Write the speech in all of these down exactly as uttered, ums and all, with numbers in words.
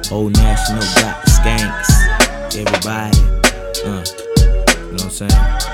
Old National got the skanks. Everybody, uh, you know what I'm saying?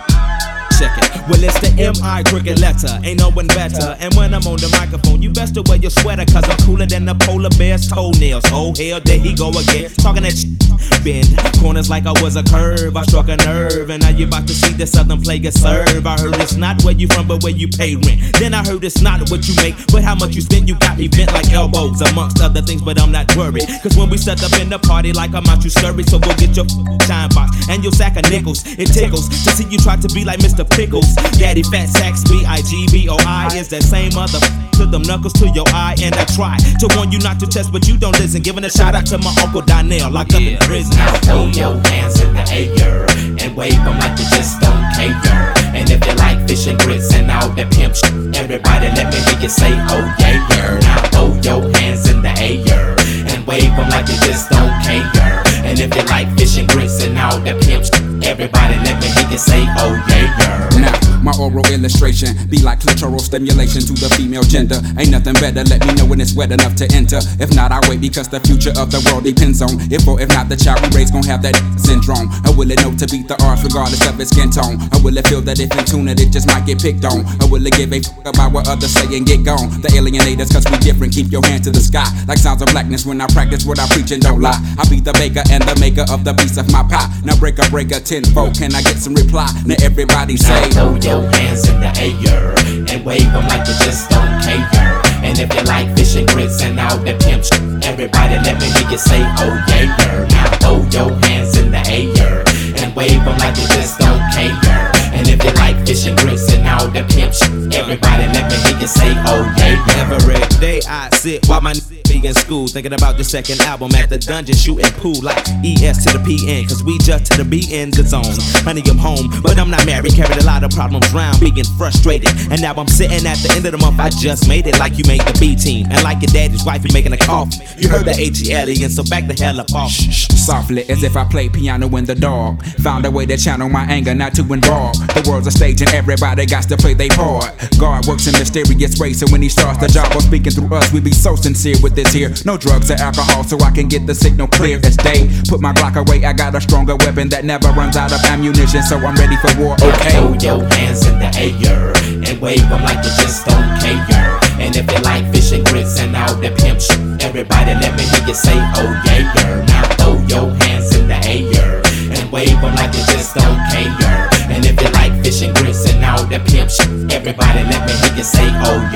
Check it. Well, it's the M I cricket letter, ain't no one better. And when I'm on the microphone, you best to wear your sweater, cause I'm cooler than the polar bear's toenails. Oh hell, there he go again, talking that shit. Bend corners like I was a curve, I struck a nerve. And now you about to see the southern player serve. I heard it's not where you from, but where you pay rent. Then I heard it's not what you make, but how much you spend. You got me bent like elbows, amongst other things, but I'm not worried, cause when we set up in the party like I'm out, you scurry. So go get your shine box and your sack of nickels. It tickles to see you try to be like Mister Pickles. Daddy Fat Sacks, B I G B O I is that same mother. To them knuckles to your eye, and I try to warn you not to test, but you don't listen. Giving a shout out to my Uncle Donnell, locked up in prison. Now throw your hands in the air and wave them like you just don't care. And if you like fish and grits and all that pimp shit, everybody let me hear you say, oh yeah, yeah. Now throw your hands in the air and wave them like you just don't care. And if you like fish and grits and all that pimp shit, everybody let me hear you say, oh yeah, yeah. Now, my oral illustration be like clitoral stimulation to the female gender. Ain't nothing better, let me know when it's wet enough to enter. If not, I wait, because the future of the world depends on if or if not the child we raise gon' have that syndrome. Or will it know to beat the odds regardless of its skin tone? Or will it feel that if in tune it, it just might get picked on? Or will it give a f*** about what others say and get gone? The alienators, cause we different, keep your hand to the sky. Like sounds of blackness when I practice what I preach and don't lie. I be the baker and the maker of the piece of my pie. Now break a breaker tenfold, can I get some reply? Now everybody say, now throw your hands in the air and wave them like you just don't care. And if you like fish and grits and all that pimp shit, everybody let me hear you say, oh yeah, yeah. Now throw your hands in the air and wave them like you just don't care. And if you like fish and grits and all that pimp shit, everybody let me hear you say, oh yeah, yeah. Every day I sit while my n- be in school, thinking about the second album at the dungeon, shooting pool like E S to the P N, cause we just to the B in the zone. Honey, I'm home, but I'm not married, carried a lot of problems round, being frustrated. And now I'm sitting at the end of the month, I just made it like you made the B team. And like your daddy's wife, you making a coffee. You heard the H E L E, and so back the hell up off. Shh, softly, as if I played piano in the dark. Found a way to channel my anger, not to involve. The world's a stage and everybody got to play their part. God works in mysterious ways, so when he starts the job of speaking through us, we be so sincere with this here. No drugs or alcohol, so I can get the signal clear as day. Put my Glock away, I got a stronger weapon that never runs out of ammunition, so I'm ready for war, okay? Throw your hands in the air and wave them like you just don't care. And if you like fish and grits and all that pimp shit, everybody let me hear you say, oh yeah, yeah. Now throw your hands in the air and wave them like you just don't care. And if you like fish and grits and all that pimp shit, everybody let me hear you say, oh yeah.